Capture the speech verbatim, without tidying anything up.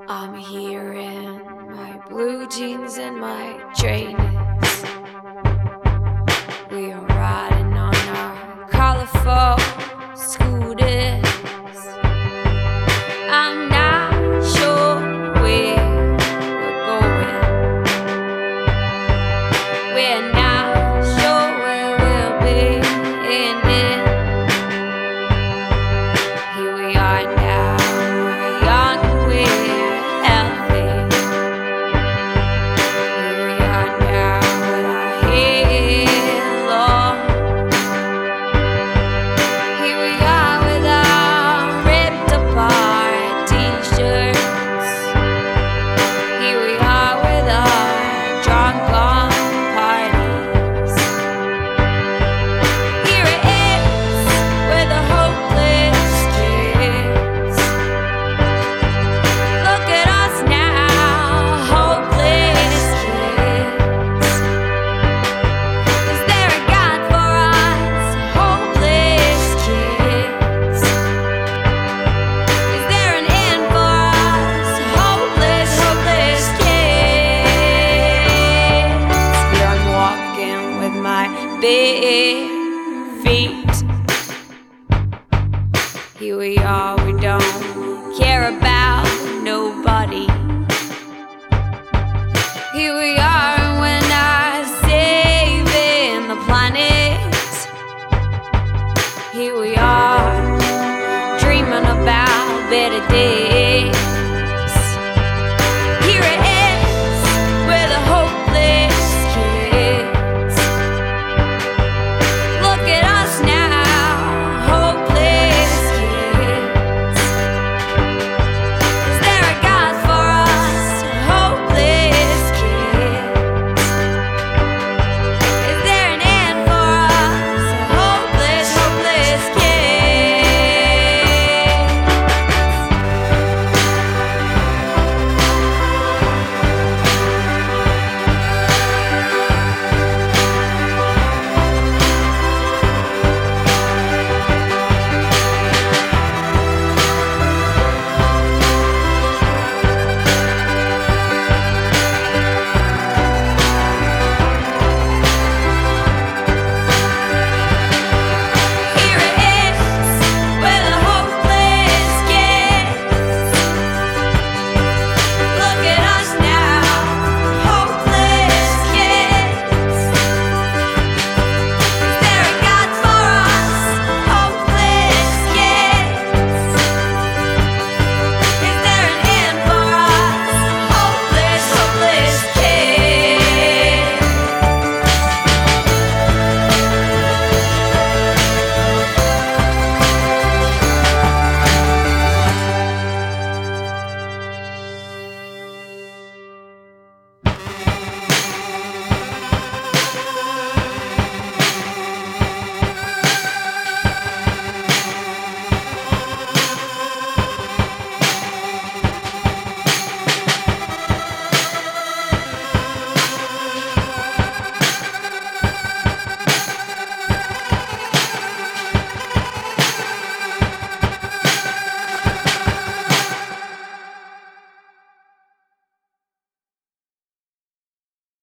I'm here in my blue jeans and my trainers. We are riding on our colorful scooters. I'm not sure where we're going. We're not sure where we'll be ending. Here we are now, we're young, we're healthy. Here we are now with our hair long. Here we are with our ripped apart t-shirts. Here we are with our drunk on parties. Here it is with the hopeless kids. Look at us now, hopeless kids. Is there a God for us, hopeless kids? Is there an end for us, hopeless, hopeless kids? Here I'm walking with my bare feet. Here we are, we don't care about nobody. Here we are, and we're not saving the planet. Here we are, dreaming about better days.